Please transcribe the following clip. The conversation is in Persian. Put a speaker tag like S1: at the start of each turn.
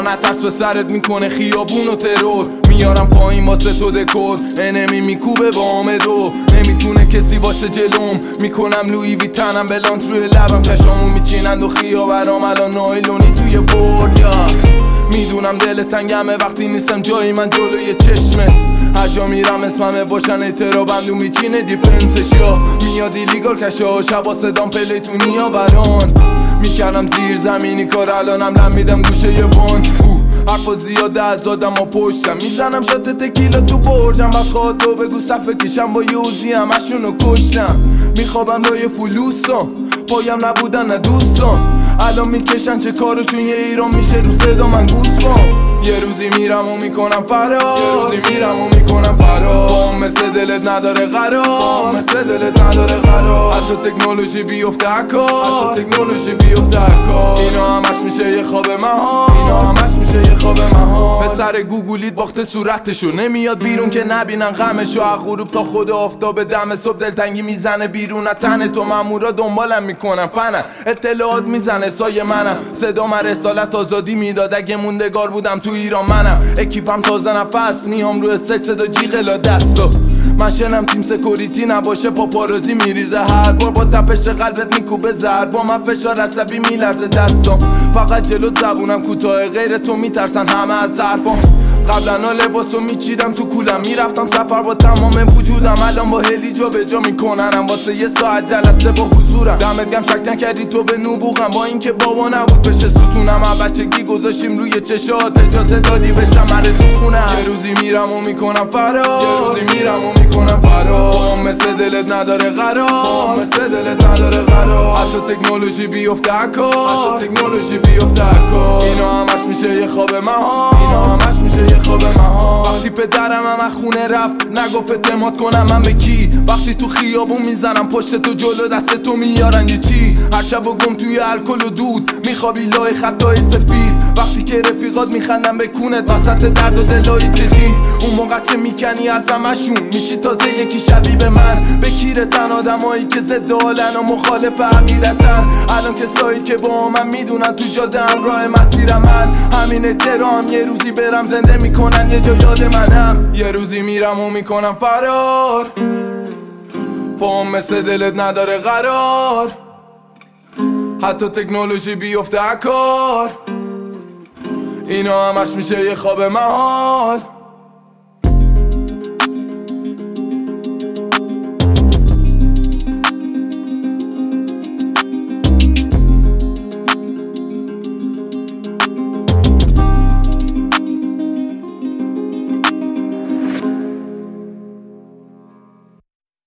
S1: نترس به سرت میکنه خیابون و ترور. میارم پایین واسه تو دکور، انمی میکوبه با آمدو، نمیتونه کسی واسه جلوم. میکنم لویی ویتنم بلانت روی لبم، کشامو میچینند و خیابرام الان نایلونی توی برد. میدونم دل تنگمه وقتی نیستم جایی من جلوی چشمت. هر جا میرم اسممه باشن اعترا بندو میچینه دیفنسش. یا میاد ایلیگال کشا شبا صدام پلیتونی یا بران. میکردم زیر زمینی کار الانم لم میدم گوشه یه بان. حرفا زیاده از آدم ها پشتم، میزنم شات تکیلا تو برجم. وقت خواهد تو بگو صفحه کشم با یوزی همشونو کشتم. میخوابم لای فلوسان، پایم نبودن نه دوستان. الان میکشن چه کارو چون یه ایران میشه رو صدا من گوسپام. یه روزی میرم و میکنم فرار، یه روزی میرم و میکنم فرار. با مثل دلت نداره قرار، مثل دلت نداره قرار. حتی تکنولوژی بیفته عکار، حتی تکنولوژی بیفته عکار. اینا همش میشه یه خواب مهان، اینا همش میشه یه خواب مهان. پسر گوگولیت باخته صورتشو، نمیاد بیرون که نبینن غمشو. از غروب تا خود آفتاب دم صبح دلتنگی میزنه بیرون از تن تو. مامورا دنبالم میکنن فنم، اطلاعات میزنه سایه منم. صدا من رسالت آزادی میداد، اگه موندگار بودم تو ایران منم. اکیپم تازه نفس میام روی سک، صدا جیغ لا دستا. من شنم تیم سکوریتی نباشه پاپارازی میریزه هر بار. با تپش قلبت میکوبه زهر، با من فشار عصبی میلرزه دستام. فقط جلو زبونم کوتاه، غیر تو میترسن همه از حرفام. قبلا لباسو میچیدم تو کولم، میرفتم سفر با تمام وجودم. الان با هلی جا به جا میکننم واسه یه ساعت جلسه با حضورم. دمت گم شک نکردی تو به نبوغم، با اینکه بابا نبود بشه ستونم. از بچگی گذاشتیم روی چشات، اجازه دادی بشم مره تو خونم. یه روزی میرم و میکنم فرار، یه روزی میرم و میکنم فرار. مثل دلت نداره قرار، مثل دلت نداره قرار. حتی تکنولوژی بیفته عکار، حتی تکنولوژی بیفته عکار. اینا همش میشه یه خواب مهان، اینا همش میشه یه خواب مهان. وقتی پدرم هم از خونه رفت نگفت اعتماد کنم من به کی. وقتی تو خیابون میزنم پشت تو جلو دست تو میارن یه چی. هر شب و گم توی الکل و دود میخوابی لای خطای سفید. وقتی که رفیقات میخندن به کونت وسط درد و دلای جدید. اون موقع است که میکنی از همشون میشی تازه یکی شبیه به من. بکیرتن آدمایی که ضد حالن و مخالف عقیدتن. الان کسایی که با من میدونن تو جاده همراه مسیر من. همین احترام یه روزی برم زنده میکنن یه جا یاد منم. یه روزی میرم و میکنم فرار، پام مثل دلت نداره قرار. حتی تکنولوژی بیفته عکار. اینا همش میشه یه خواب محال.